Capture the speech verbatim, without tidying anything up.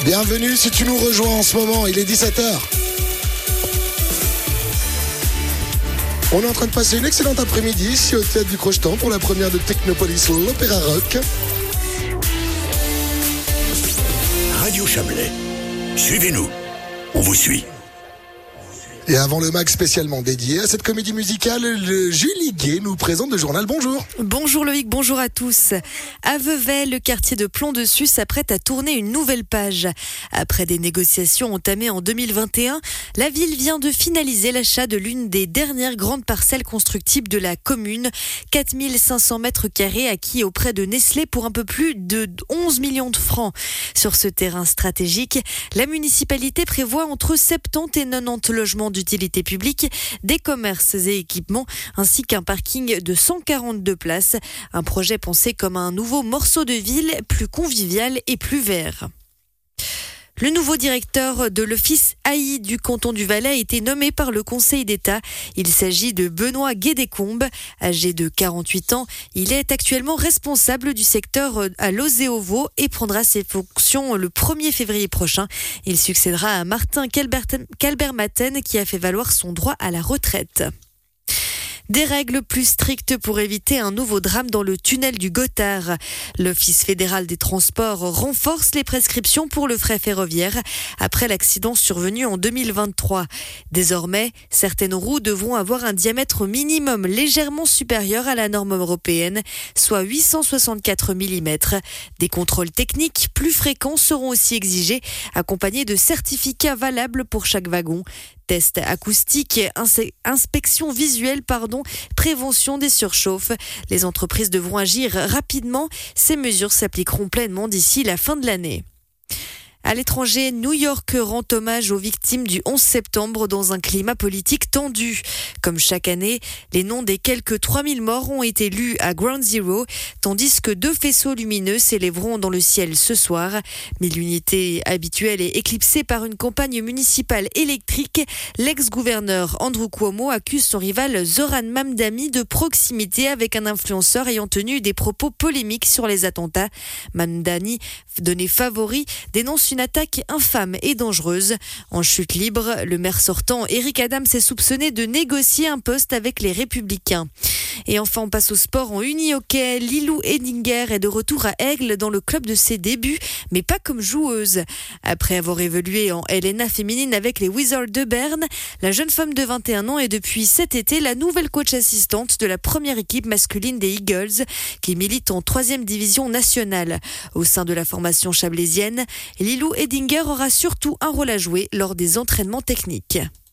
Bienvenue si tu nous rejoins en ce moment, il est dix-sept heures. On est en train de passer une excellente après-midi ici au Théâtre du Crochetan pour la première de Technopolis, l'Opéra Rock. Radio Chablais. Suivez-nous. On vous suit. Et avant le mag spécialement dédié à cette comédie musicale, le Julie Gay nous présente le journal. Bonjour. Bonjour Loïc, bonjour à tous. À Vevey, le quartier de Pont-Dessus s'apprête à tourner une nouvelle page. Après des négociations entamées en deux mille vingt et un, la ville vient de finaliser l'achat de l'une des dernières grandes parcelles constructibles de la commune. quatre mille cinq cents mètres carrés acquis auprès de Nestlé pour un peu plus de onze millions de francs. Sur ce terrain stratégique, la municipalité prévoit entre soixante-dix et quatre-vingt-dix logements d'utilité publique, des commerces et équipements, ainsi qu'un parking de cent quarante-deux places. Un projet pensé comme un nouveau morceau de ville, plus convivial et plus vert. Le nouveau directeur de l'Office A I du canton du Valais a été nommé par le Conseil d'État. Il s'agit de Benoît Guédécombe. Âgé de quarante-huit ans, il est actuellement responsable du secteur à Lozé-au-Veau et prendra ses fonctions le premier février prochain. Il succédera à Martin Calbert-Maten qui a fait valoir son droit à la retraite. Des règles plus strictes pour éviter un nouveau drame dans le tunnel du Gothard. L'Office fédéral des transports renforce les prescriptions pour le fret ferroviaire après l'accident survenu en deux mille vingt-trois. Désormais, certaines roues devront avoir un diamètre minimum légèrement supérieur à la norme européenne, soit huit cent soixante-quatre millimètres. Des contrôles techniques plus fréquents seront aussi exigés, accompagnés de certificats valables pour chaque wagon. Tests acoustiques, ins- inspection visuelle, pardon, prévention des surchauffes. Les entreprises devront agir rapidement. Ces mesures s'appliqueront pleinement d'ici la fin de l'année. À l'étranger, New York rend hommage aux victimes du onze septembre dans un climat politique tendu. Comme chaque année, les noms des quelques trois mille morts ont été lus à Ground Zero, tandis que deux faisceaux lumineux s'élèveront dans le ciel ce soir. Mais l'unité habituelle est éclipsée par une campagne municipale électrique. L'ex-gouverneur Andrew Cuomo accuse son rival Zoran Mamdani de proximité avec un influenceur ayant tenu des propos polémiques sur les attentats. Mamdani, donné favori, dénonce une attaque infâme et dangereuse. En chute libre, le maire sortant Eric Adams est soupçonné de négocier un poste avec les Républicains. Et enfin, on passe au sport en uni-hockey. Lilou Edinger est de retour à Aigle dans le club de ses débuts, mais pas comme joueuse. Après avoir évolué en L N A féminine avec les Wizards de Berne, la jeune femme de vingt et un ans est depuis cet été la nouvelle coach assistante de la première équipe masculine des Eagles, qui milite en troisième division nationale. Au sein de la formation chablaisienne, Lilou Edinger aura surtout un rôle à jouer lors des entraînements techniques.